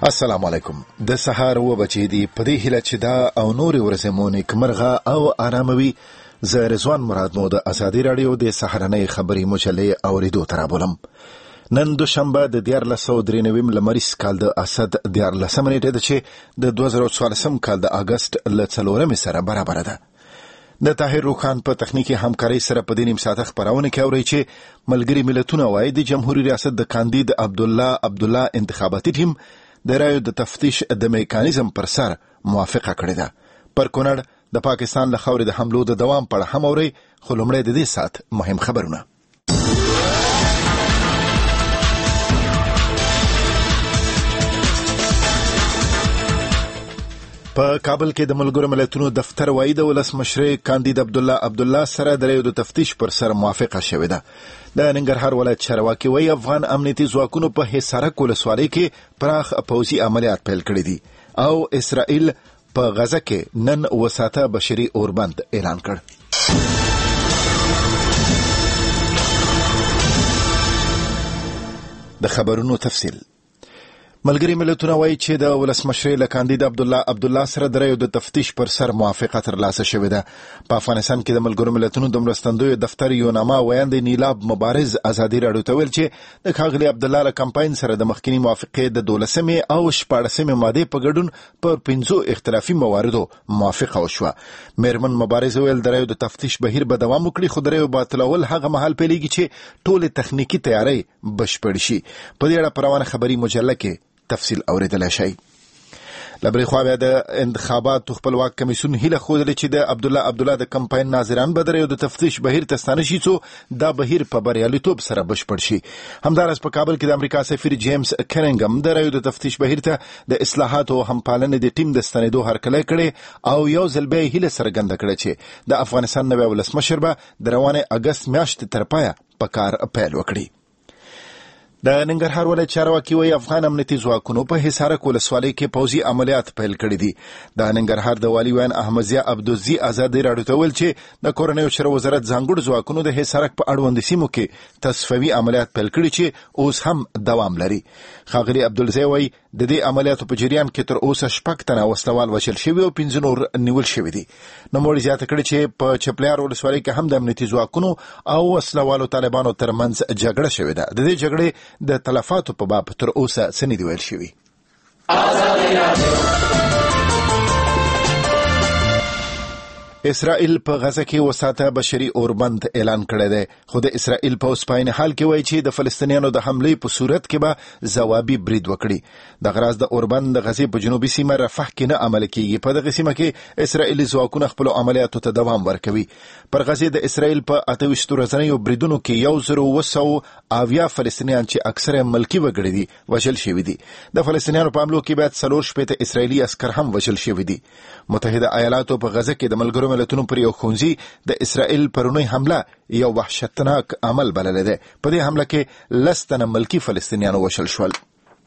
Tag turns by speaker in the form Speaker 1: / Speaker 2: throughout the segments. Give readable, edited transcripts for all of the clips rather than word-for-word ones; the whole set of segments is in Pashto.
Speaker 1: السلام علیکم. د سهار و بچې دی په دې هیله چې دا او نور ورځې مو نیکمرغه او آراموي. زه رضوان مراد مو د ازادي رادیو د سهارنۍ خبري مجلې اوریدو ترابولم. نن دوشنبه د 1493 لمریز کال د اسد 14 نیټه ده چې د 2014 کال د اگست ل 4 سره برابر ده. د طاهر روخان په تخنیکی همکاري سره په دې نیم ساعت خبرونه کې اوري چې ملګری ملتونه وايي د جمهوریت ریاست د کاندید عبدالله انتخاباتي ټیم د رایو د تفتیش د میکانیزم پر سر موافقه کړې ده. پر کونړ د پاکستان له خاورې د حملو د دوام په اړه هم اوري، خو لومړی د دې ساعت مهم خبرونه. په کابل کې د ملګرو ملتونو دفتر وايي د ولسمشر کاندید عبدالله سره د رایو د تفتیش پر سر موافقه شوې ده. د ننګرهار ولایت چارواکي وايي افغان امنیتي ځواکونو په حصارک ولسوالۍ کې پراخ پوځي عملیات پیل کړي دي او اسرائیل په غزه کې نن وساته بشري اوربند اعلان کړ. د خبرونو تفصیل. ملګری ملتونه وايي چې د ولسمشر کاندید عبدالله سره د رایو د تفتیش پر سر موافقه ترلاسه شوې ده. په افغانستان کې د ملګرو ملتونو د مرستندوی دفتر یو نامه ویاند نیلاب مبارز ازادي رادیو ته ویل چې د ښاغلي عبدالله له کمپاین سره د مخکنی موافقې د 12 او 14 ماده په ګډون پر 5 اختلافي مواردو موافقه وشوه. میرمن مبارز ویل د رایو د تفتیش بهیر به دوام وکړي، خو د رایو باطلول هغه مهال پیلېږي چې ټول تخنیکی تیاری بشپړ شي. په دې اړه پروانه خبري مجله کې تفصیل اوریدل شي. لبرې خو بیا د انتخاباتو خپلواک کمیسیون هیله خوده چې د عبدالله د کمپاین ناظران به د تفتیش بهیر ته ستانه شي، څو دا بهیر په بریالیتوب سره بشپړ شي. همدارس په کابل کې د امریکا سفیر جیمز کرینګم د رایو د تفتیش بهیر ته د اصلاحاتو همپالنې د ټیم د ستنېدو هرکلی کړي او یو ځل بیا هیله څرګنده کړه چې د افغانستان نوی ولسمشر به د روانه اگست میاشتې تر پایه په کار پیل وکړي. د ننګرهار ولایت چارواکي وايي افغان امنیتي ځواکونو په حصارک ولسوالۍ کې پوځي عملیات پیل کړي دي. د ننګرهار د والي وین احمدزي عبدالزي ازادي رادیو ته ویل چې د کورنیو چارو وزارت ځانګړو ځواکونو د حصارک په اړوند سیمو کې تصفیوي عملیات پیل کړي چې اوس هم دوام لري. ښاغلي عبدالزي وايي د دې عملیاتو په جریان کې تر اوسه 6 تنه وسلوال وژل شوي او 15 نور نیول شوي دي. نوموړي زیاته کړې چې په چپلیار ولسوالۍ کې هم د امنیتي ځواکونو او وسلوالو طالبانو ترمنځ جګړه شوې ده. د دې جګړې د تلفاتو په باب تر اوسه څه نه دی ویل شوي. اسرائیل په غزه کې وساته بشري اوربند اعلان کړی دی، خو د اسرائیل په اوسپاین حال کې وایي چې د فلسطینیانو د حملې په صورت کې به ځوابي برید وکړي. د غراز د اوربند د غزې په جنوبي سیمه رفح کې نه عمل کیږي. په دغه سیمه کې اسرائیلي ځواکونه خپل عملیاتو ته دوام ورکوي. پر غزې د اسرائیل په 28 ورځنیو بریدونو کې 1900 فلسطینیان چې اکثره ملکی وګړي دي وژل شوي دي. د فلسطینیانو په حملو کې بعد 4 اسرائیلي عسكر هم وژل شوي دي. متحده ایالاتو په غزه کې د ملګرو ملتونو پر یو ښوونځي د اسرائیل پرونی حمله یو وحشتناک عمل بللی دی. په دې حمله کې 10 تنه ملکی فلسطینیانو وژل شول.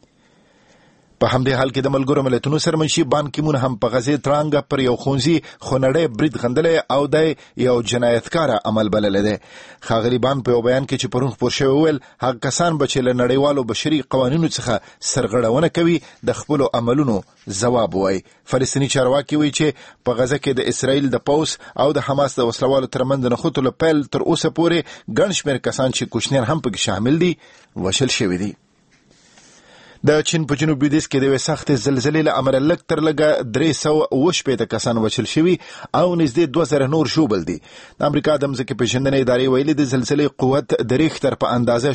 Speaker 1: په همدې حال کې د ملګرو ملتونو سرمنشي بان کی مون هم په غزې ترانګ پر یو ښوونځي خونړی برید غندلی او د یو جنایتکاره عمل بللی دی. ښاغلي بان په یو بیان کې چې پرون خپور شوی ویل هغه کسان به چې له نړیوالو بشري قوانینو څخه سرغړونه کوي د خپلو عملونو ځواب وایي. فلسطیني چارواکي وایي چې په غزه کې د اسرائیل د پوځ او د حماس د وسلوالو ترمنځ د نښتو له پیل تر اوسه پورې ګڼ شمېر کسان چې کوچنیان هم پکې شامل دي وژل شوي دي. د چین په جنوب لویدیځ کې د یوې سختې زلزلې له امله لږ تر لږه 380 کسان وژل شوي او نږدې 2000 نور ژوبل دي. د امریکا د ځمکې پیژندنې ادارې ویلي د زلزلې قوت د ریختر په اندازه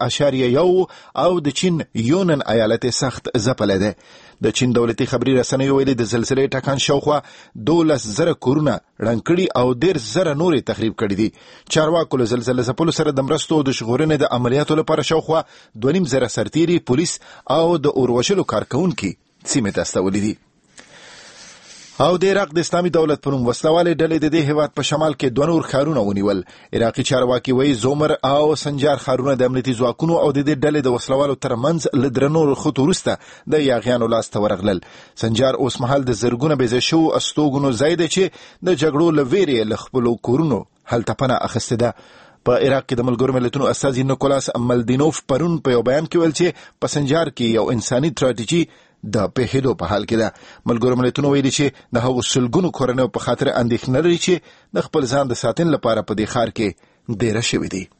Speaker 1: 6.1 او د چین یونن ایالت سخت ځپلی دی. د چین دولتي خبري رسنیو ویلي د زلزلې ټکان شاوخوا 12,000 کورونه ړنګ کړي او 10,000 نورې تخریب کړي دي. چارواکو له زلزلې ځپلو سره د مرستو او د ژغورنې د عملیاتو لپاره شاوخوا 2,500 سرتیري، پولیس او د اوروژلو کارکونکي سیمې ته استولي دي. او د عراق د اسلامي دولت په نوم وسلوالې ډلې د دې هیواد په شمال کې 2 نور ښارونه ونیول. عراقي چارواکي وایي زومر او سنجار ښارونه د امنیتي ځواکونو او د دې ډلې د وسلوالو ترمنځ له درنو رخصتو وروسته د یاغیانو لاس ته ورغلل. سنجار اوس مهال د زرګونه بیځایه شوو استوګنو ځای دی چې د جګړو له ویرې له خپلو کورونو هلته پناه اخیستې ده. په عراق کې د ملګرو ملتونو استازي نیکولاس ملدینوف پرون په یو بیان کې ویل چې په سنجار کې یو انساني ټراجیدي د پیښېدو په حال کې ده. ملګرو ملتونو ویلي چې د هغو سلګونو کورنیو په خاطر اندېښنه لري چې د خپل ځان د ساتنې لپاره په دې ښار کې ډېره شوي دي.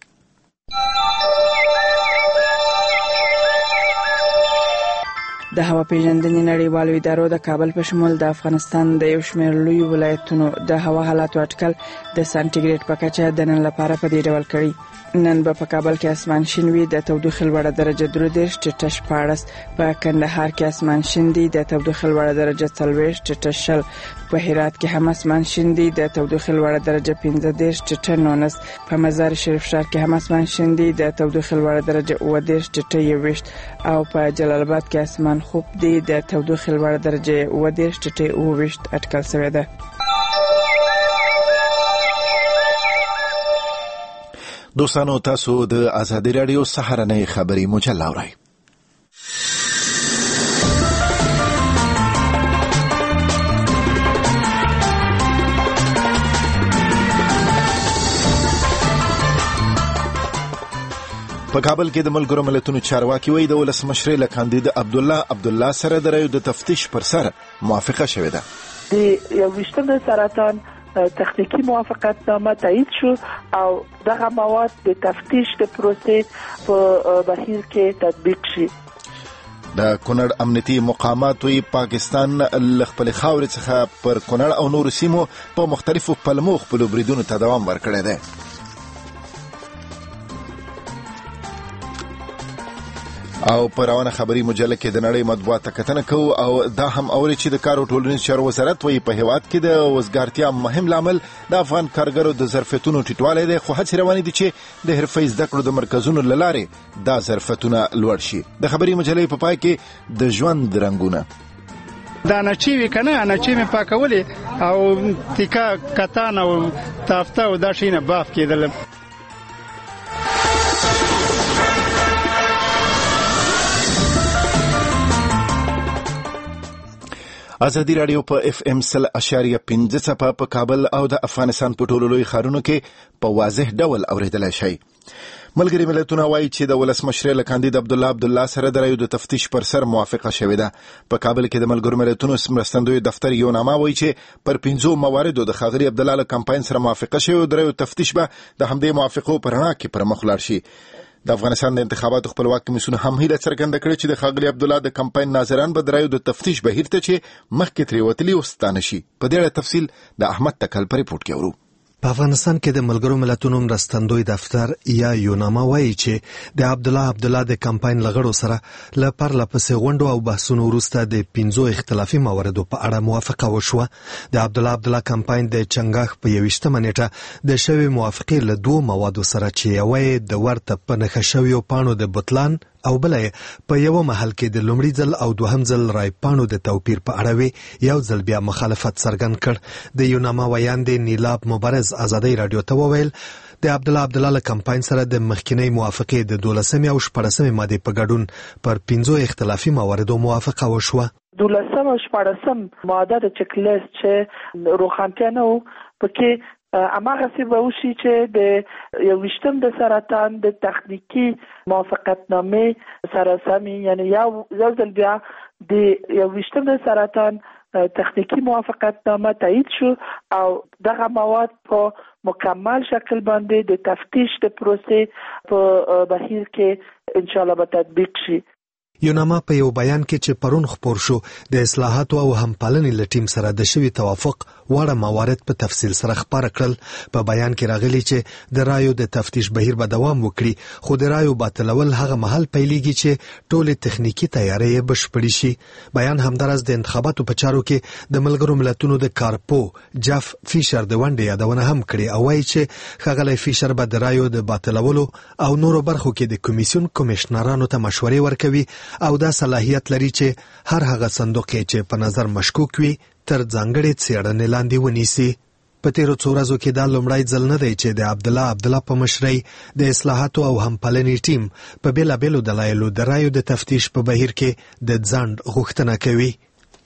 Speaker 2: د هوا پیژندنې نړیوالو ادارو د کابل په شمول د افغانستان د یو شمېر لوی ولایتونو د هوا حالاتو اټکل د سانتیګریډ په کچه د نن لپاره په دې ډول کړی. نن به په کابل کې اسمان شین وي، د تودوخې لوړه درجه 33 ټیټه 14، په کندهار کې اسمان شین دی، د تودوخې لوړه درجه 40 ټیټه 20، په هرات کې هم اسمان شین دی، د تودوخې لوړه درجه 15 ټیټه 19، په مزار شریف ښار کې هم اسمان شین دی، د تودوخې لوړه درجه 30 ټیټه 21، او په جلال آباد کې اسمان خوب دی، د تودوخې لوړه درجه 30 ټیټه 29 اټکل شوی ده.
Speaker 1: دوستانو، تاسو د ازادي رادیو سهارنۍ خبري مجله اورئ. په کابل کې د ملګرو ملتونو چارواکي وایي د ولسمشر له کاندید عبدالله سره د رایو د تفتیش پر سر موافقه شوې ده.
Speaker 3: د یو ویشتم سرطان تخنیکی موافقتنامه تایید شو او دغه مواد د تفتیش د پروسې په بهیر کې تطبیق شي.
Speaker 1: د کونړ امنیتي مقامات وی پاکستان خپل خاورې څخه پر کونړ او نور سیمو په مختلفو پلمو خپل بریدونو ته دوام ورکړی دی. او پر روانه خبري مجله کې د نړۍ مطبوعات کتنه کوو او دا هم اوري چې د کار او ټولنیز چارو وزارت وایي په هیواد کې د وزګارتیا مهم لامل د افغان کارګرو د ظرفیتونو ټیټوالی دی، خو هڅې روانې دي چې د حرفه‌ای زده کړو د مرکزونو له لارې دا ظرفیتونه لوړ شي. د خبري مجلې په پای کې د ژوند رنګونه
Speaker 4: دا نچی وی کنه نچی می پاکولې او تیکا کتان او تافته او دا شینه باف کېدل.
Speaker 1: ازادي رادیو په اف ام 100.5 څپه په کابل او د افغانستان په ټولو لوی ښارونو کې په واضح ډول اوریدلای شي. ملګري ملتونه وایي چې د ولسمشر له کاندید عبدالله سره د رایو د تفتیش پر سر موافقه شوې ده. په کابل کې د ملګرو ملتونو مرستندوی دفتر یو نامه وایي چې پر 5 مواردو د ښاغلي عبدالله له کمپاین سره موافقه شوې او د رایو تفتیش به د همدې موافقو پر رڼا کې پر مخ لاړ شي. د افغانستان د انتخاباتو خپلواک کمیسیون هم هیله څرګنده کړې چې د ښاغلي عبدالله د کمپاین ناظران به د رایو د تفتیش بهیر ته چې مخکې ترې وتلي وستانه شي. په دې اړه تفصیل د احمد تکل په ریپورت کې اورو.
Speaker 5: په افغانستان کې د ملګرو ملتونو مرستندوی دفتر یا یوناما وایي چې د عبدالله د کمپاین لغړو سره ل پرله پسې غونډو او بحثونو وروسته د 15 اختلافي مواردو په اړه موافقه وشوه. د عبدالله کمپاین د چنګاښ په 21 نیټه د شوی موافقې له 2 موادو سره چې یوه د ورته په نښه شویو پاڼو د بطلان او بلې په یو محل کې د لومړي ځل او دوهم ځل رای پاڼو د توپیر په اړه یو ځل بیا مخالفت څرګند کړ. د یوناما ویاند نیلاب مبارز ازادي رادیو ته وویل د عبدالله کمپاین سره د مخکینی موافقې د 12 او 14 ماده په ګډون پر 15 اختلافي مواردو موافقه وشوه.
Speaker 3: 12 او 14 ماده د چک لیست چې روښانتیا نه و پکې اماغه سی به وشي چې د یو وشتم د سرطان د تخنیکی موافقتنامه سره سمي، یعنی یو ځل بیا د یو وشتم د سرطان تخنیکی موافقتنامه تایید شو او دغه مواد په مکمل شکل باندې د تفتیش د پروسې په بهیر کې ان شاء الله به تطبیق شي.
Speaker 5: یوناما په یو بیان کې چې پرون خبر شو د اصلاحاتو او همپالنې له ټیم سره د شوی توافق وړه موارد په تفصیل سره خبره کړل. په بیان کې راغلی چې د رایو د تفتیش بهیر به دوام وکړي، خو د رایو باطلول هغه محل پیلېږي چې ټولې تخنیکی تیاری بشپړې شي. بیان همدارس د انتخاباتو په چارو کې د ملګرو ملتونو د کارپو جاف فیشر د ونډې یادونه هم کړې او وایي چې ښاغلی فیشر به د رایو د باطلولو او نورو برخو کې د کمیسیون کمشنرانو ته مشورې ورکوي او دا صلاحیت لري چې هر هغه صندوق چې په نظر مشکوک وي تر ځانګړې څېړنې لاندې ونیسي. په تیرو څو ورځو کې دا لومړی ځل نه دی چې د عبدالله په مشرۍ د اصلاحاتو او همپالنې ټیم په بیلابیلو دلایلو د رایو د تفتیش په بهیر کې د ځنډ غوښتنه کوي. د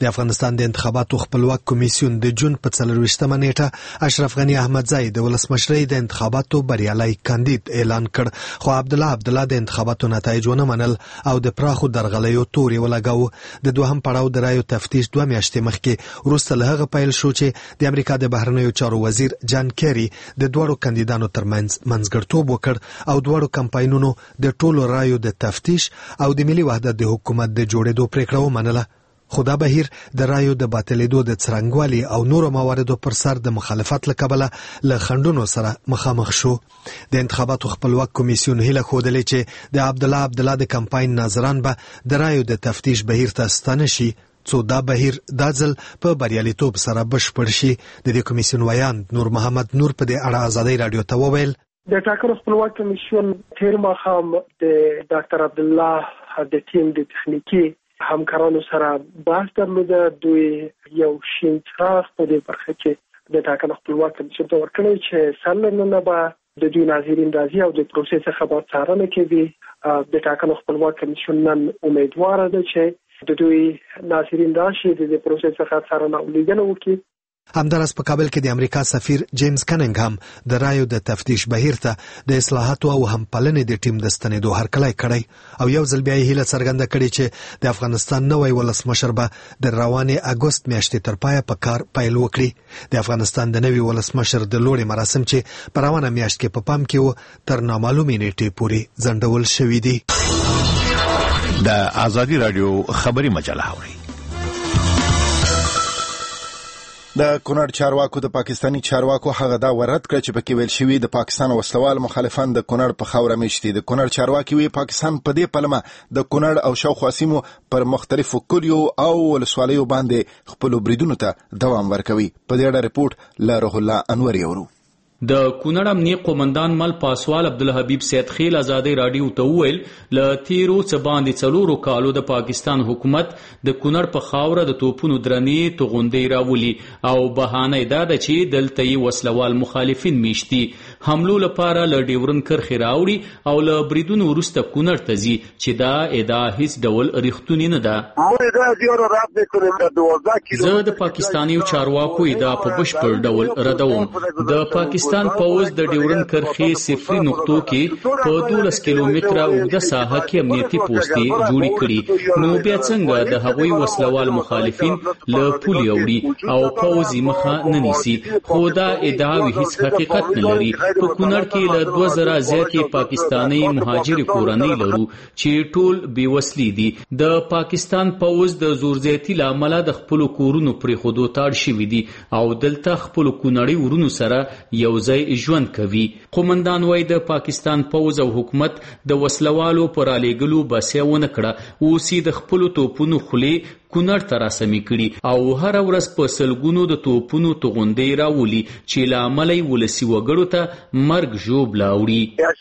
Speaker 5: د افغانستان د انتخاباتو خپلواک کمیسیون د جون په 24مه نیټه اشرف غنی احمدزی د ولسمشرۍ د انتخاباتو بریالي کاندید اعلان کړ، خو عبدالله د انتخاباتو نتایج ونه منل او د پراخو درغلیو توري ولګاو. د دوهم پړاو د رایو تفتیش 2 میاشتې مخکې وروسته له هغه پیل شو چې د امریکا د بهرنیو چارو وزیر جان کیری د دوړو کاندیدانو ترمنځ منځګړیتوب وکړ او دوړو کمپاینونو د ټولو رایو د تفتیش او د ملي وحدت د حکومت د جوړېدو پریکړه ومنله. خو دا بهیر د رایو د باطلېدو د څرنګوالي او نورو مواردو پر سر د مخالفت له کبله له خنډونو سره مخامخ شو. د انتخاباتو خپلواک کمیسیون هیله ښودلې چې د عبدالله د کمپاین ناظران به د رایو د تفتیش بهیر ته ستانه شي څو دا بهیر دا ځل په بریالیتوب سره بشپړ شي. د دې کمیسیون ویاند نور محمد نور په دې اړه ازادۍ رادیو ته وویل:
Speaker 6: د ټاکنو خپلواک کمیسیون تیر ماښام د ډاکټر عبدالله د ټیم د تخنیکی همکارانو سره بحث درلوده. دوی یو شین څراغ په دې برخه کې د ټاکنو خپلواک کمیسیون ته ورکړی چې سرلنه به د دوی ناظرین راځي او د پروسې څخه به څارنه کوي. د ټاکنو خپلواک کمیسیون نن امیدواره ده چې د دوی ناظرین راشي د دې پروسې څخه څارنه او لیدنه وکړي.
Speaker 5: همدارس په کابل کې د امریکا سفیر جیمز کننګ هم د رایو د تفتیش بهیر ته د اصلاحاتو او همپالنې د ټیم د ستنېدو هرکلی کړی او یو ځل بیا یې هیله څرګنده کړې چې د افغانستان نوی ولسمشر به د روانې اګوست میاشتې تر پایه په کار پیل وکړي. د افغانستان د نوي ولسمشر د لوړې مراسم چې په روانه میاشت کې په پام کې و تر نامعلومې نیټې پورې ځنډول شوي دي.
Speaker 7: د ازادي رادیو خبري مجله اوري.
Speaker 1: د کونړ چارواکو د پاکستانی چارواکو هغه دا ورد کړ چې پکې ویل شوی د پاکستان وسلوال مخالفان د کونړ په خاوره میشتي. د کونړ چارواکي وی پاکستان په دې پلمه د کونړ او شاوخوا سیمو پر مختلفو کلیو او ولسوالیو باندې خپل بریدونو ته دوام ورکوي. په دې اړه رپورټ له روح الله انور یورو.
Speaker 8: د کونړ امنیه قومندان مل پاسوال عبدالحبیب سید خیل ازادۍ رادیو ته وویل له تیرو څه باندې 4 کالو د پاکستان حکومت د کونړ په خاوره د توپونو درنې توغندۍ راولي او بهانه دا ده چې دلته یې وسلوال مخالفین میشتي. حملو لپاره له ډیورن کرښې راوړي او له بریدونو وروسته کونړ ته ځي چې دا ادعا هیڅ ډول رښتونې نه ده. زه د پاکستانیو چارواکو ادعا په بشپړ ډول ردوم. د پاکستان پوز د ډیورن کرښې صفري نقطو کې په 12 کیلومتره اوږده ساحه کې امنیتي پوستې جوړې کړي، نو بیا څنګه د هغوی وسلوال مخالفین له پولې اوړي او پوز یې مخه نه نیسي. خو دا ادعاوې هیڅ حقیقت نه لري. په کونړ کې له 2000 زیاتې پاکستاني مهاجرې کورنۍ لرو چې ټول بې وسلې دي. د پاکستان پوز د زورزیاتي له امله د خپلو کورونو پرېښودو ته اړ شوي دي او دلته خپلو کونړي ورونو سره یو ځای ژوند کوي. قومندان وایي د پاکستان پوز او حکومت د وسلوالو پر رالیږلو بسیا ونه کړه. اوس یې د خپلو توپونو خولې کونړ ته راسمې کړي او هره ورځ په سلګونو د توپونو توغندۍ راولي چې له امله یې ولسي وګړو ته مرګ ژوبله اوړي.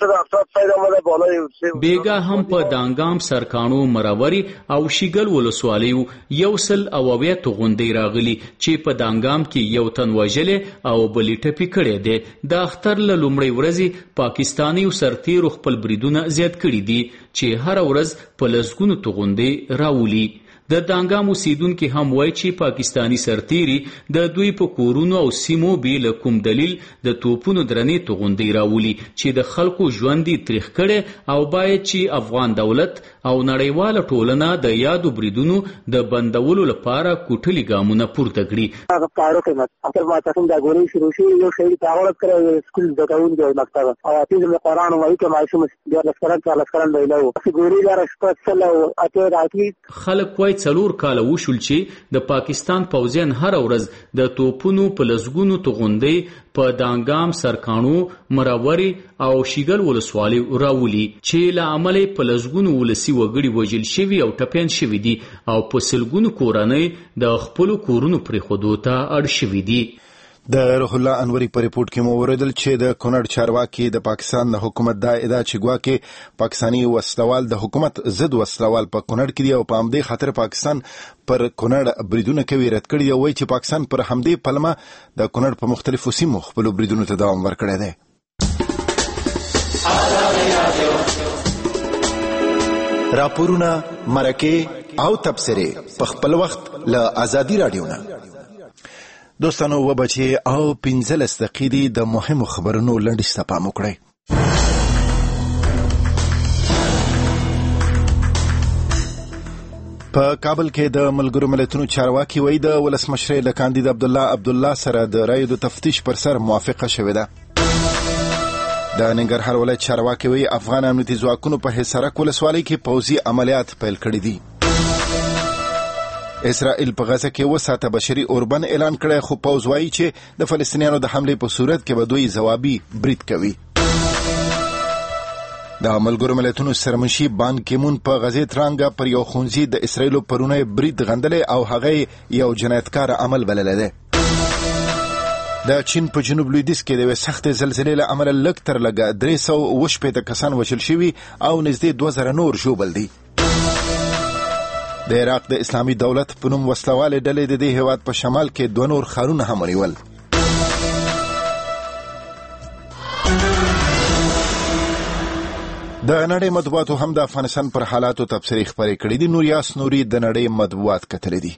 Speaker 8: بیګا هم په دانګام، سرکاڼو، مراوري او شیګل ولسوالیو 100 توغندۍ راغلي چې په دانګام کې یو تن وژلی او بلې ټپي کړی دی. د اختر له لومړۍ ورځې پاکستانیو سرتیرو خپل بریدونه زیات کړي دي چې هره ورځ په لسګونو توغندۍ راولي. د دانګام اوسیدونکي هم وایي چې پاکستانی سرتیري د دوی په کورونو او سیمو بې له کوم دلیل د توپونو درنې توغندۍ راولي چې د خلکو ژوند یې تریخ کړی او باید چې افغان دولت او نړیواله ټولنه د یادو بریدونو د بندولو لپاره کوټلي ګامونه پورته کړي. خلک وایي 4 کاله وشول چې د پاکستان پوځیان هر ورځ د توپونو په لسګونو توغندۍ په دانګام، سرکاڼو، مراوري او شیګل ولسوالۍ راولي چې له امله په لسګونو ولسي وګړي وژل شوي او ټپیان شوي دي او په سلګونو کورنۍ د خپلو کورونو پرېښودو ته اړ شوي دي.
Speaker 1: د روح الله انوري په ریپورت کې مو اوریدل چې د کونړ چارواکي د پاکستان د حکومت دا ادعا چې ګواکې پاکستاني وسلوال د حکومت ضد وسلوال په کونړ کې دی او په همدې خاطر پاکستان پر کونړ بریدونه کوي رد کړي او وایي چې پاکستان پر همدې پلمه د کونړ په مختلفو سیمو خپل بریدونو ته دوام ورکړی دی. راپورونه، مرکې، او تبصره په خپل وخت له ازادي رادیو نه. دوستانو وبچي او 15 دقیقې د مهمو خبرونو لنډیسته پام وکړئ. په کابل کې د ملګرو ملتونو چارواکي وایي د ولسمشر له کاندید عبدالله سره د رایو د تفتیش پر سر موافقه شوې ده. د ننګرهار ولایت چارواکي وایي افغان امنیتي ځواکونو په حصارک ولسوالۍ کې پوځي عملیات پیل کړي دي. اسرائیل په غزه کې وساته بشري اوربند اعلان کړی، خو پوځ وایي چې د فلسطینیانو د حملې په صورت کې به دوی ځوابي برید کوي. د ملګرو ملتونو سرمنشي بان کیمون په غزې ترانګه پر یو ښوونځي د اسرائیلو پرونه برید غندلی او هغه یو جنایتکار عمل بللی دی. د چین په جنوب لویدیځ کې د یوې سختې زلزلې له امله لږ تر لږه 380 کسان وژل شوي او نږدې 2000 نور ژوبل دي. د عراق د اسلامي دولت په نوم وسلوالې ډلې د دې هېواد په شمال کې 2 نور ښارونه هم ونیول. د نړۍ مطبوعاتو هم د افغانستان پر حالاتو تبصرې خپرې کړې دي. نوریاس نوري د نړۍ مطبوعات کتلې دي.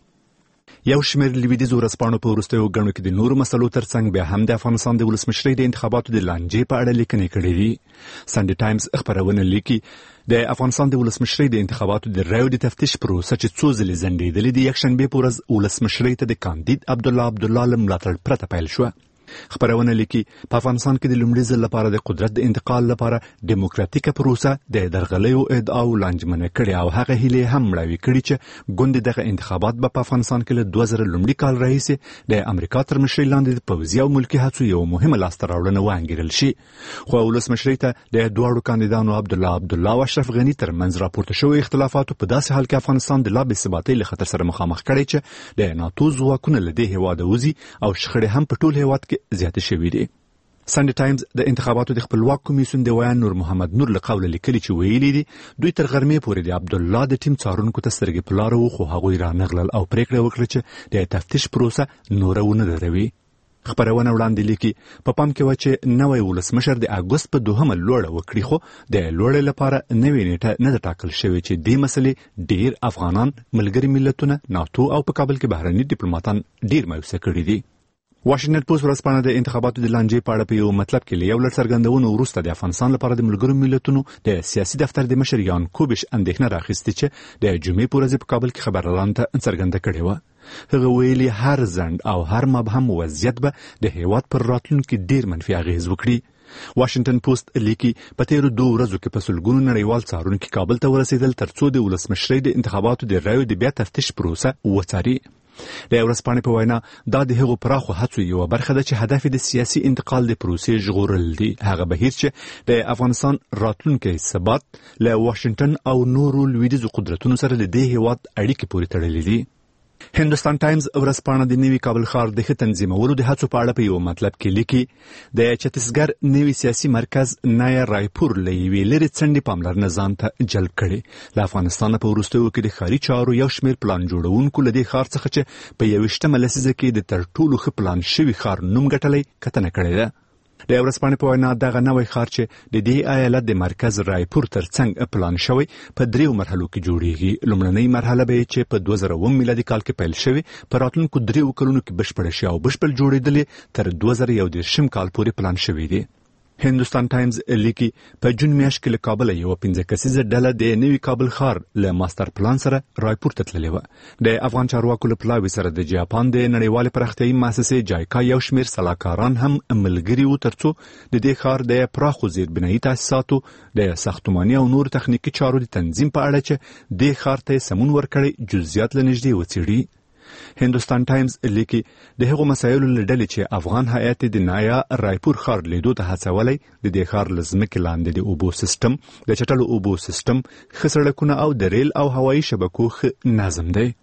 Speaker 9: یو شمېر لویدیځو ورځپاڼو په وروستیو ګڼو کې د نورو مسلو ترڅنګ بیا هم د افغانستان د ولسمشرۍ د انتخاباتو د لانجې په اړه لیکنې کړې دي. سنډي ټایمز خبرونه لیکي د افغانستان د ولسمشرۍ د انتخاباتو د رایو د تفتیش پروسه چې څو ځلې ځنډېدلې د یکشنبې په ورځ ولسمشرۍ ته د کاندید عبدالله له ملاتړ پرته پیل شوه. خبرونه لیکي په افغانستان کې د لومړي ځل لپاره د قدرت د انتقال لپاره ډیموکراتیکه پروسه د درغلیو ادعاو لانجمنه کړې او هغه هیله هم مړاوي کړې چې ګوند دغه انتخابات به په افغانستان کې له 2000 لومړي کال راهیسې د امریکا تر مشرۍ لاندې د پوځي او ملکي هڅو یو مهمه لاسته راوړنه وانګیرل شي. خو ولسمشرۍ ته د دواړو کاندیدانو عبدالله او اشرف غني ترمنځ راپورته شوی اختلافاتو په داسې حال کې افغانستان د لا بې ثباتۍ له خطر سره مخامخ کړی چې د ناتو ځواکونه له دې هېواده وځي او شخړې هم په ټول هېواد کې زیاتې شوې دي. سنډي ټایمز د انتخاباتو د خپلواک کمیسیون د ویان نور محمد نور له قوله لیکلي چې ویلي دي دوی تر غرمې پورې د عبدالله د ټیم څارونکو ته سترګې په لاره وو، خو هغوی رانغلل او پریکړه وکړه چې د تفتیش پروسه نوره ونه دروي. خبرونه وړاندې لیکي په پام کې و چې نوی ولسمشر د اګوست په 2 لوړه وکړي، خو د لوړې لپاره نوې نیټه نه ده ټاکل شوې چې دې مسلې ډیر افغانان، ملګري ملتونه، ناتو او په کابل کې بهرني ډیپلوماټان ډیر مایوسه کړي دي. واشنګټن پوسټ ورځپاڼه د انتخاباتو د لانجې په اړه په یو مطلب کې له یو لړ څرګندونو وروسته د افغانستان لپاره د ملګرو ملتونو د سیاسي دفتر د مشر یان کوبش اندېښنه راخیستې چې د جمعې په ورځ په کابل کې خبرلارانو ته څرګنده کړې وه. هغه ویلي هر ځنډ او هر مبهم وضعیت به د هېواد پر راتلونکي ډیر منفي اغېز وکړي. واشنګټن پوسټ لیکي په تیرو 2 ورځو کې په سلګونو نړیوال څارونکي کابل ته ورسېدل ترڅو د ولسمشرۍ د انتخاباتو د رایو د بیا تفتیش پروسه وڅاري. د ورځپاڼې په وینا دا د هغو پراخو هڅو یوه برخه ده چې هدف د سیاسي انتقال د پروسې ژغورل دي، هغه بهیر چې د افغانستان راتلونکی ثبات له واشنګټن او نورو لویدیځو قدرتونو سره د دې هېواد اړیکې پورې تړلې دي. هندوستان ټایمز ورځپاڼه د نوي کابل ښار د ښه تنظیمولو د هڅو په اړه په یو مطلب کې لیکي د چتیسګر نوي سیاسي مرکز نایا رایپور له یوې لرې څنډې پاملرنه ځان ته جلب کړې. له افغانستانه په وروستیو کې د ښاري چارو یو شمېر پلان جوړونکو له دې ښار څخه چې په 21مه لسیزه کې د تر ټولو ښه پلان شوي ښار نوم ګټلی کتنه کړې ده. د ورځپاڼې په وینا دغه نوی ښار چې د دې ایالت د مرکز رایپور ترڅنګ پلان شوی په 3 مرحلو کې جوړیږي. لومړنۍ مرحله به چې په 2009 میلادي کال کې پیل شوی په راتلونکو 3 کلونو کې بشپړه شي او بشپړ جوړېدلې تر 2011 کال پورې پلان شوی دی. هندوستان ټایمز لیکي په جون میاشت کې له کابل یو 15 کسیزه ډله د نوي کابل ښار له ماستر پلان سره رایپور ته تللې وه. د افغان چارواکو له پلاوي سره د جاپان د نړیوالې پراختیایي مؤسسې جایکا یو شمېر سلاکاران هم ملګري وو ترڅو د دې ښار د پراخو زیربنایي تاسیساتو د ساختماني او نور تخنیکي چارو د تنظیم په اړه چې دې ښار ته سمون ورکړی جزئیات له نږدې وڅېړي. هندوستان ټایمز لیکي د هغو مسایلو له ډلې چې افغان هیات د نایا رایپور ښار لیدو ته هڅولی د دې ښار له ځمکې لاندې د اوبو سیستم، د چټلو اوبو سیستم، ښه سړکونه او د ریل او هوایي شبکو ښه نظم دی.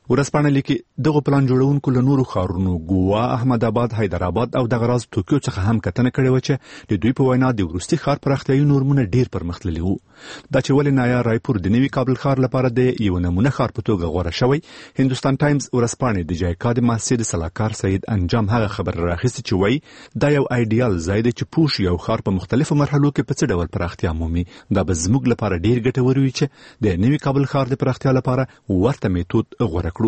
Speaker 9: ورځپاڼه لیکي دغه پلان جوړونکو له نورو ښارونو ګوا، احمد آباد، حیدرآباد او دغه راز توکیو څخه هم کتنه کړې وه چې د دوی په وینا د وروستي ښار پراختیایي نورمونه ډیر پرمختللي وو. دا چې ولې نایا رایپور د نوي کابل ښار لپاره د یو نمونه ښار په توګه غوره شوی، هندوستان ټایمز ورځپاڼې د جایکا د مؤسسې د سلاکار سید انجام هغه خبر راخیستې چې وایي دا یو ایډیال ځای دی چې پوه شي یو ښار په مختلفو مرحلو کې په څه ډول پراختیا مومي. دا به زموږ لپاره ډیر ګټور وي چې د نوي کابل ښار د پراختیا لپاره ورته میتود غوره کړو.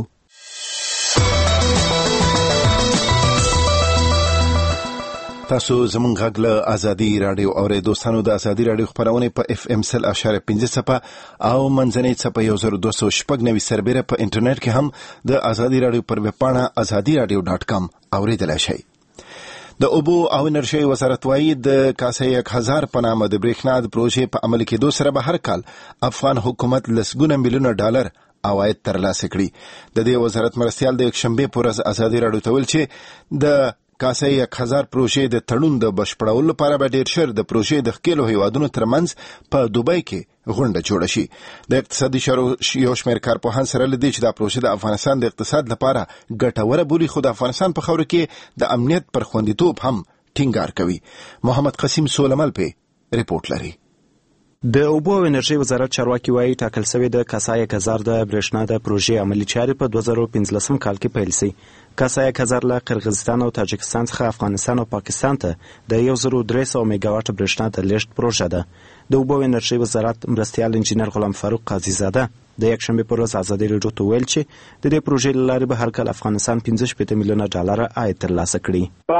Speaker 1: تاسو زمونږ غږ له ازادي رادیو اورئ. دوستانو د ازادي رادیو خبرونه په FM 100.5 څپه او منځنۍ څپه 1290 سربېره په انټرنیټ کې هم د ازادي رادیو پر ویب پاڼه azadiradio.com اوریدلای شئ. د اوبو او انرژۍ وزارت وايي د کاسه 1000 په نامه د برېښنا د پروژې په عمل کېدو سره به هر کال افغان حکومت لسګونه میلیونه ډالر عواید ترلاسه کړي. د دې وزارت مرستیال د یکشنبه پر ورځ ازادي رادیو ته ویل چې د کاسه 1000 پروژې د تړون د بشپړولو لپاره به ډیر شر د پروژې د خکېلو هیوادونو ترمنځ په دوبۍ کې غونډه جوړه شي. د اقتصادي چارو یو شمېر کارپوهان سره لدی چې دا پروژه د افغانستان د اقتصاد لپاره ګټوره بولي، خو د افغانستان په خاوره کې د امنیت پر خوندیتوب هم ټینګار کوي. محمد قسیم سولمل په ریپورت لري.
Speaker 10: د اوبو او انرژۍ وزارت چارواکي وايي ټاکل شوی د کاسه 1000 د برېښنا د پروژې عملي چارې په 2015 کال کې پیل شي. کاسه 1000 له قرغیزستان او تاجکستان څخه افغانستان او پاکستان ته د 1300 میگاواټ برېښنا د لیږد پروژه ده. د اوبو او انرژۍ وزارت مرستیال انجینر غلام فاروق قاضي زاده د یکشنبه پر ورځ ازادي رادیو ته ویل چې د دې پروژې له لارې به هر کال افغانستان 15 میلیونه ډالر عاید ترلاسه کړي.
Speaker 11: په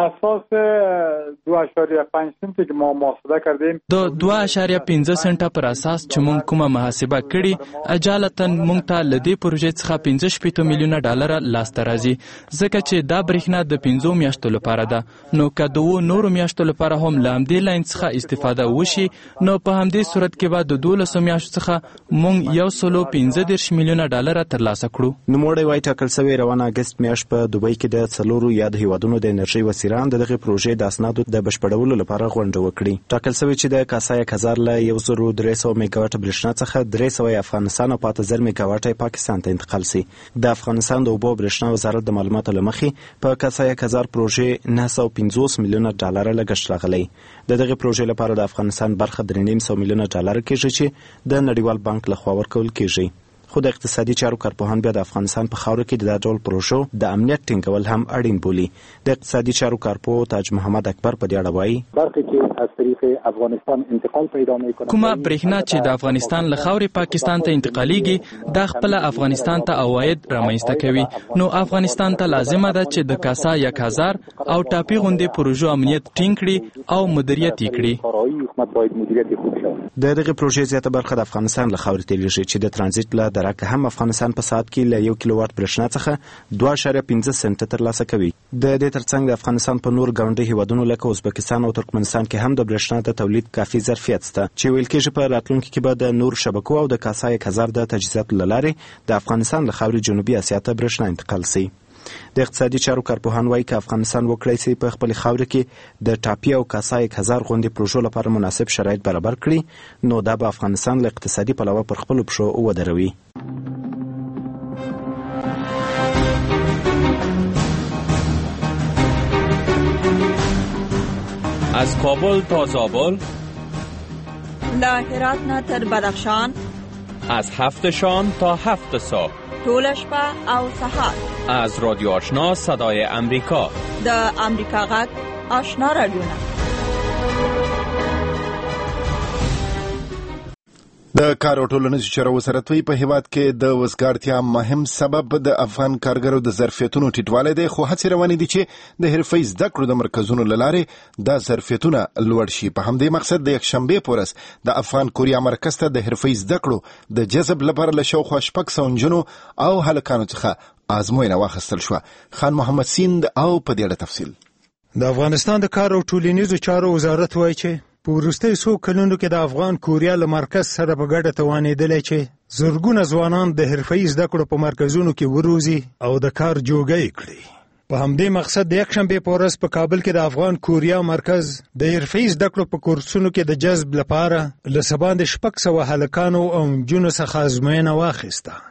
Speaker 11: اساس 2.5 سنت چې ما محاسبه کردیم،
Speaker 12: د 2.5 سنت پر اساس چې موږ کومه محاسبه کړي، اجالتن موږ ته له دې پروژې څخه 15 میلیونه ډالر لاسته راځي، ځکه چې دا برېښنا د 15 میاشتو لپاره ده. نو که د نورو میاشتو لپاره هم له همدې لاین څخه استفاده وشي، نو په همدې صورت کې به د 12 میاشتو څخه موږ 15 میلیونه ډالر ترلاسه کړو.
Speaker 10: نوموړی وايي ټاکل شوی روانه اګست میاشت په دوبۍ کې د څلورو یاد هیوادونو د انرژۍ وزیران دغه پروژې د اسنادو د بشپړولو لپاره غونډه وکړي. ټاکل شوی چې د کاسه 1000 له 1300 میگاواټ برېښنا څخه 300 افغانستان او 5000 میگاواټ پاکستان ته انتقال شي. د افغانستان د اوبو برېښنا وزارت د معلوماتو لمخې په کاسه 1000 پروژې 950 میلیونه ډالر لګښت راغلی. دغه پروژې لپاره د افغانستان برخه 3.5 میلیونه ډالر کېږي چې د نړیوال بانک لخوا ورکول کېږي. خو د اقتصادي چارو کارپوهان بیا د افغانستان په خاوره کې د دا ډول پروژو د امنیت ټینګول هم اړین بولي. د اقتصادي چارو کارپوه تاج محمد اکبر په دې اړه وایي
Speaker 13: برخه کې از طریق افغانستان انتقال پیدا میکنه.
Speaker 12: کومه برېښنا چې د افغانستان له خاورې پاکستان ته انتقالیږي، دا خپل افغانستان ته عواید رامنځته کوي. نو افغانستان ته لازمه ده چې د کاسه 1000 او ټاپي غوندې پروژو امنیت ټینګ کړي او مدیریت یې کړي.
Speaker 10: د دغه پروژې زیاته برخه د افغانستان له خاورې تیریږي چې د ترانزیت له درکه هم افغانستان په ساعت کې له 1 کیلوواټ برېښنا څخه 2.5 سنت ترلاسه کوي. د دې ترڅنګ د افغانستان په نور ګاونډي هیوادونو لکه ازبکستان او ترکمنستان کې هم د برېښنا د تولید کافي ظرفیت شته چې ویل کېږي په راتلونکي کې به د نور شبکو او د کاسه 1000 د تجهیزاتو له لارې د افغانستان له خاورې جنوبي اسیا ته برېښنا انتقال شي. د اقتصادي چارو کارپوهان وايي چې افغانستان وکړای شي په خپل خاوره کې د ټاپي او کاسه 1000 غوندې پروژو لپاره مناسب شرایط برابر کړي، نو دا به افغانستان له اقتصادي پلوه پر خپل پښو ودروي.
Speaker 14: از کابل تا زابل،
Speaker 15: له هرات نه تر بدخشان،
Speaker 14: از 7 شام تا 7 صبح،
Speaker 15: طول شپه او سهار،
Speaker 14: از رادیو آشنا صدای امریکا،
Speaker 15: د امریکا غږ آشنا رادیو.
Speaker 1: د کار او ټولنیزو چارو وزارت په هیواد کې د وزګارتیا مهم سبب د افغان کارګرو د ظرفیتونو ټیټوالی دی، خو هڅې روانې دي چې د حرفه‌ای زده کړو د مرکزونو له لارې دا ظرفیتونه لوړ شي. په همدې مقصد د یکشنبې په ورځ د افغان کوریا مرکز ته د حرفه‌ای زده کړو د جذب لپاره له شاوخوا 600 نجونو او هلکانو څخه ازموینه واخیستل شوه. خان محمد سیند او په دې اړه تفصیل.
Speaker 16: د افغانستان د کار او ټولنیزو چارو وزارت وایي چې په وروستیو څو کلونو کې د افغان کوریا له مرکز سره په ګډه توانېدلی چې زرګونه ځوانان د حرفه‌ای زده کړو په مرکزونو کې وروزي او د کار جوګۍ کړي. په همدې مقصد د یکشنبې په ورځ په کابل کې د افغان کوریا مرکز د حرفه‌ای زده کړو په کورسونو کې د جذب لپاره له څه باندې 600 هلکانو او نجونو څخه ازموینه واخیسته.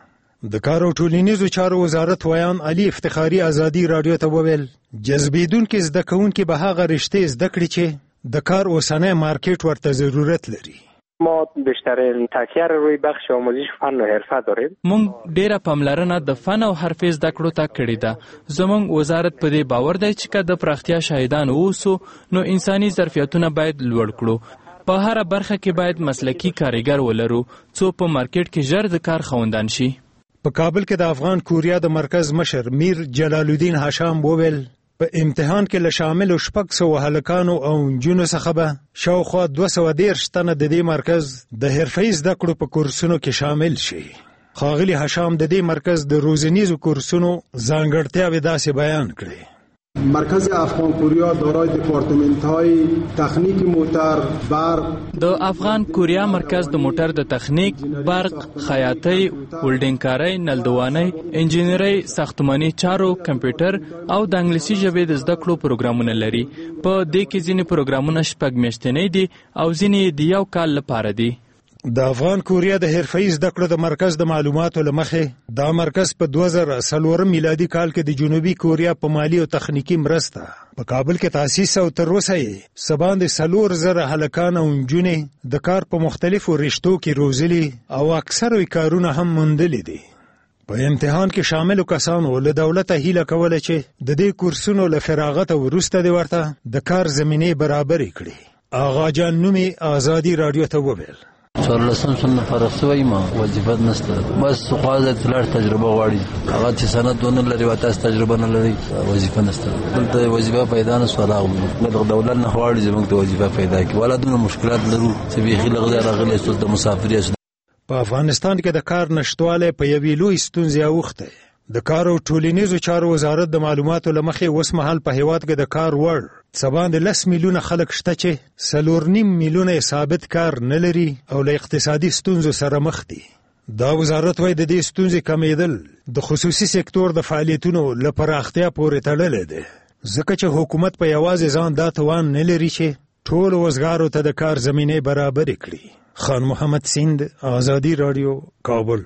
Speaker 16: د کار او ټولنیزو چارو وزارت ویان علي افتخاري ازادي رادیو ته وویل جذبیدونکو زده کوونکي به هغه رشتې زده کړي چې د کار اوسنی مارکیټ ورته ضرورت لري.
Speaker 17: ما بیشترین تاکیه روی بخش آموزش فن و حرفه داریم.
Speaker 12: مونږ ډیره پاملرنه د فن او حرفې زده کړو ته کړې ده. زموږ وزارت په دې باور دی چې که د پراختیا شاهدان اوسو نو انساني ظرفیتونه باید لوړ کړو. په هر برخه کې باید مسلکی کارګر ولرو څو په مارکیټ کې ژر د کار خوندان شي.
Speaker 16: په کابل کې د افغان کوریا د مرکز مشر میر جلال الدین هاشم وویل په امتحان کې له شامل 600 هلکانو او نجونو څخه به شاوخوا 213 تنه د دې مرکز د حرفه‌ای زده کړو په کورسونو کې شامل شي. ښاغلي هاشم د دې مرکز د روزنیزو کورسونو ځانګړتیاوې داسې بیان کړې.
Speaker 18: مرکز افغان کوریا دارای دپارتمنت‌های تخنیک موتر، برق.
Speaker 12: د افغان کوریا مرکز د موټر د تخنیک، برق، خیاطۍ، ولډینګکارۍ، نلدوانۍ، انجینرۍ، ساختماني چارو، کمپیوټر او د انګلیسي ژبې د زده کړو پروګرامونه لري. په دې کې ځینې پروګرامونه 6 میاشتنۍ دي او ځینې د 1 کال لپاره دي.
Speaker 16: د افغان کوریا د حرفه‌ای زده کړو د مرکز د معلوماتو له مخې دا مرکز په 2004 میلادي کال کې د جنوبي کوریا په مالی او تخنیکی مرسته په کابل کې تاسیس او تر اوسه یې سباند 4,000 هلکان او نجونې د کار په مختلفو رشتو کې روزلي او اکثر کارونه هم موندلي دي. په امتحان کې شامل کسانو له دولته هیله کوله چې د دې کورسونو له فراغت وروسته د ورته د کار زمینه برابر کړي. آغا جان نومي آزادي رادیو ته وویل
Speaker 19: څوارلسم سن فارغ شوی ما وظیفه نشته بس خواږه تلار تجربه غواړي هغه چې سند ونه لري او تاسو تجربه نه لري وظیفه نشته دلته وظیفه پیدا نه سوال د دولت نه غواړي زموږ ته وظیفه پیدا کړي ولادونه مشکلات لرو چې به خلک راغلي څه د مسافرۍ
Speaker 16: په افغانستان کې د کار نشټواله په یوې لوی ستونزې اوخته. د کار او ټولنیزو چارو وزارت د معلوماتو لمخې اوس مهال په هیواد کې د کار وړ سباند 10 میلیونه خلک شته چې 4.5 میلیونه ثابت کار نه لري او له اقتصادي ستونزو سره مخ دي. دا وزارت وايي د دې ستونزې کمیدل د خصوصي سکتور د فعالیتونو له پراختیا پورې تړلې ده ځکه چې حکومت په یوازې ځان دا توان نه لري چې ټول وزګارو ته د کار زمینه برابر کړي. خان محمد سیند، آزادی رادیو، کابل.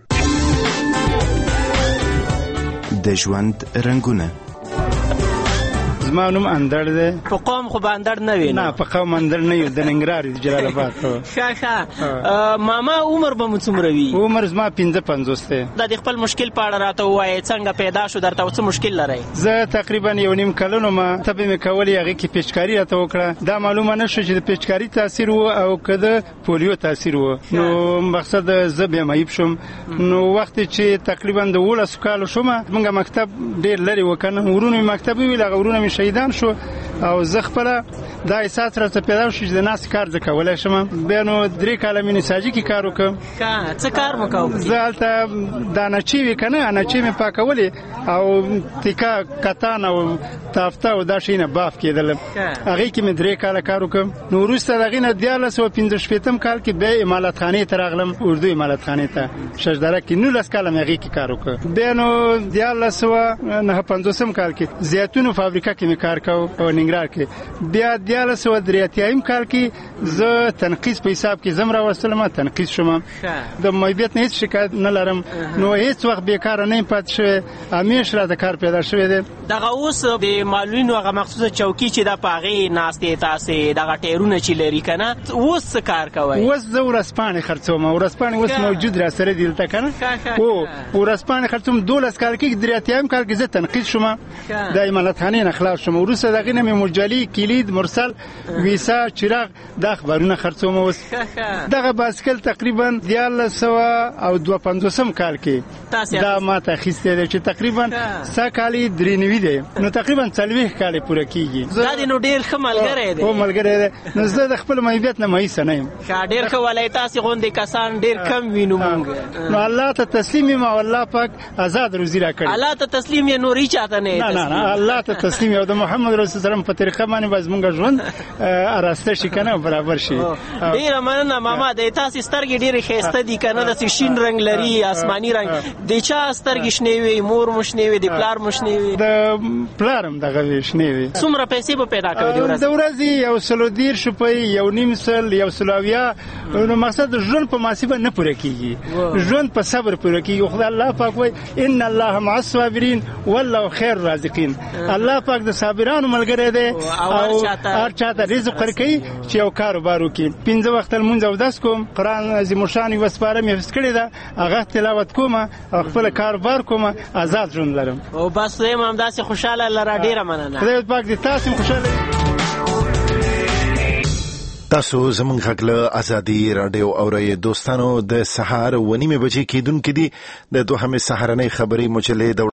Speaker 20: د ژوند رنگونه.
Speaker 4: زما نوم اندړ دی.
Speaker 21: په قوم خو باندړ نه وینم.
Speaker 4: نه په قوم اندړ نه یو، د ننګرهار جلال آباد.
Speaker 21: ښه ماما عمر به مو څومره وي؟
Speaker 4: عمر زما 55 دی.
Speaker 21: د خپل مشکل په اړه راته ووایئ، څنګه پیدا شو، درته څه مشکل لرئ؟
Speaker 4: زه تقریبا 1.5 کلونو ما تبې مې کولې، هغې کې پیچکاري راته وکړه. دا معلومه نه شو چې د پیچکاري تاثیر و او که د پولیو تاثیر و. نو مقصد زه بیا معیب شوم. نو وخت چې تقریبا د 18 کالو شوم، موږ مکتب ډېر لرې و که نه، ورونه مې مکتب ویل، هغه ورونه مې شهیدان شو او زه خپله دا احساس راته پیدا شو چې د ناستې کار زه کولی شم. بیا نو 3 کاله مې نساجي کې کار وکړم.
Speaker 21: څه کار مو کوو؟
Speaker 4: زه هلته دا انچې وې که نه، انچې مې پاکولې او تیکه کتان او تافته او دا شیونه باف کېدل. هغې کې مې 3 کاله کار وکړم. نو وروسته د هغې نه 1965 کال کې بیا امالتخانې ته راغلم، اردو امالتخانې ته شجدره کې. 19 کاله مې هغې کې کار وکړ. بیا نو 1959 کال کې زیتونو فابریکه کې مې کار کوو په ننګرهار کې. بیا 1983 کال کې زه تنقیص په حساب کې زم راوستلم، تنقیص شوم. د معیبیت نه هیڅ شکایت نه لرم. نو هیڅ وخت بیکاره نه یم پاتې شوی، همیش راته کار پیدا شوی دی.
Speaker 21: دغه اوس د معلولینو هغه مخصوصه چوکۍ چې دا په هغې ناستې تاسې دغه ټیرونه چې لري که نه، اوس څه کار کوئ؟
Speaker 4: اوس زه ورځپاڼې خرڅوم. ورځپاڼې اوس موجود را سره دي دلته که نه. ورځپاڼې خرڅوم. 12 کال کې 83 کال کې زه تنقیص شوم، د امالتخانې نه خلاص شوم. وروسته د هغې نه مې مجلې، کلید، مرسل، ویسا، چراغ دا خبرونه خرڅوم. اوس دغه باسکل تقریبا 1952 کال کې دا ماته اخیستی دی چې تقریبا 100 کالې 93 دی. نو تقریبا 40 کالې پوره کېږي.
Speaker 21: دا دی نو ډېر ښه ملګری دی.
Speaker 4: ملګری دی. نو زه د خپل معیبیت نه مایوسه نه یم.
Speaker 21: ډېر ښه ولی تاسې غوندې کسان ډېر کم وینو مونږ.
Speaker 4: نو الله ته تسلیم یم او الله پاک آزاد روزي را کړي.
Speaker 21: الله ته تسلیم یې، نور هیچا ته نه یې تسلیم؟
Speaker 4: نه الله ته تسلیم یم او د محمد رسول الله په طریقه باندې باز مونږ ژوند راسته شي کنه برابر شي.
Speaker 21: ډیره مننه ماما. د تاسو سترګې ډیره ښایسته دي کنه، د شین رنگ لري، آسماني رنگ. د چا سترګې شنې وي؟ مور مو شنې وي؟ د پلار مو شنې وي؟
Speaker 4: د پلارم دغه شنې وي.
Speaker 21: څومره پیسې به پیدا کوي د
Speaker 4: ورځې؟ 130 روپۍ، 1.5 سل، 100. نو مقصد ژوند په ماسیبه نه پوره کیږي، ژوند په صبر پوره کیږي. خدای الله پاک وایي ان الله مع الصابرین والله خیر الرازقین. الله پاک د صابرانو ملګری دی او هر چاته رزق ورکوي چې یو کاروبار وکړي. 5 وخت لمونځ او اودس کوم، قرآن عظیم الشان یوه سپاره مې حفظ کړې ده، هغه تلاوت کوم او خپل کاروبار کوم، آزاد ژوند لرم.
Speaker 21: او بس دویم همداسې خوشحاله لره. ډیره مننه.
Speaker 4: خدای پاک دې تاسو خوشحاله.
Speaker 1: تاسو زمونږ غږ له ازادي راډیو اورئ. دوستانو، د سهار 1:30 بجې کېدونکې دي د دوهمې سهارنۍ خبري مجلې د